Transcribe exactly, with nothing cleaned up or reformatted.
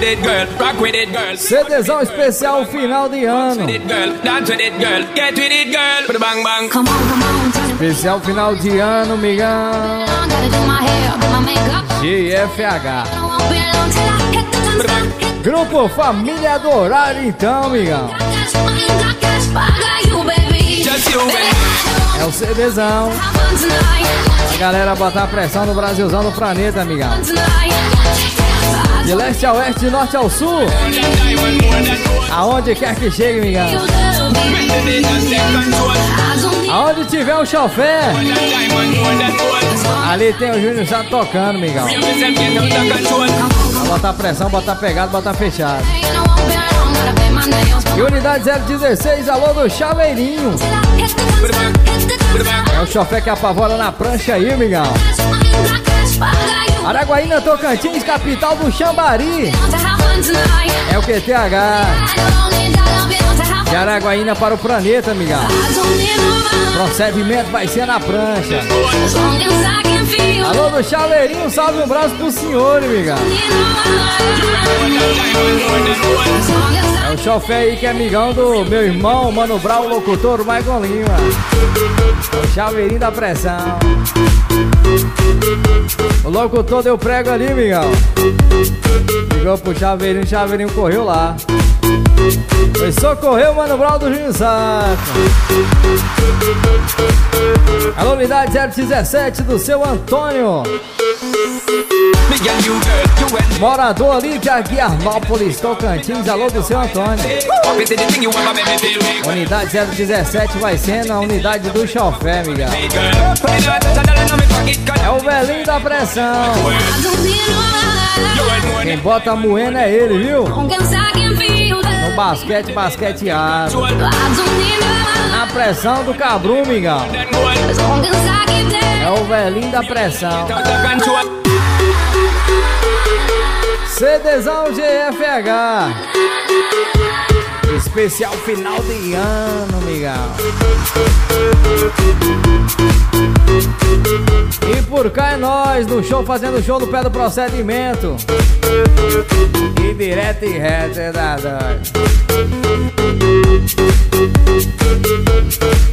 with it, girl. Rock with it, girl. CDzão especial final de ano. Dance with it, girl. Get with it, girl. Put a bang bang. Come on, come on. Especial final de ano, migão. Gotta do my hair, do my makeup. G F H. I won't be alone till I hit the Put a dance. bang. Grupo Família do Horário, então, migão. Got cash, I ain't got cash, but I got you, baby. Just you, Baby, baby. I É o CDzão. don't have fun tonight. A galera botar pressão no Brasilzão, no planeta, amigão. Tonight. De leste a oeste, de norte ao sul. More than diamond, more than gold. Aonde quer que chegue, amigão. You love me. When the just take control. I don't need Aonde tiver um chofé, More than diamond, more than gold. ali tem o Júnior já tocando, amigão. Feel yourself get out of control. Vai botar pressão, botar pegado, botar fechado. and I won't be alone. Gotta pay my nails. E unidade zero dezesseis, alô do Chaveirinho. Till I hit the dance. Hit the dance. É o chofé que apavora na prancha aí, amigão. I ain't got cash, but I got you. Araguaína, Tocantins, capital do Xambari. To have fun tonight. É o Q T H. I don't need that love, you know, to have De fun. Araguaína para o planeta, amigão. I don't need no man. Procedimento vai ser na prancha. As long as I can feel. Alô do Chaveirinho, salve um braço pro senhor, amigão. Need no man. As long as I É o chofé aí que é amigão do meu irmão, Mano Brau, locutor, o Maicon Lima. É o Chaveirinho da pressão. O locutor deu prego ali, amigão. Ligou pro Chaveirinho, o Chaveirinho correu lá. Foi socorrer o Mano Brau do Júnior Saco. Alô, unidade zero dezessete do seu Antônio. Me and you, girl, you and me. Morador ali de Aguiarnópolis, Tocantins. Alô do seu Antônio. Pop into the thing you want, make me feel weak. Unidade zero dezessete vai sendo a unidade do chofé, amigão. Hey, girl. Put it on, touch a dollar in my pocket, 'cause É o velhinho da pressão. don't need no man. you want more Quem than bota a moena é ele, viu? As long as I can feel that. No basquete, basqueteado. gold. I don't need no man. Na pressão do Cabrum, amigão. Than gold. As long as I can take. É o velhinho da pressão. Out of control. CDzão G F H. Especial final de ano, amigão. E por cá é nós, no show, fazendo show no pé do procedimento. E direto e reto, é da doido.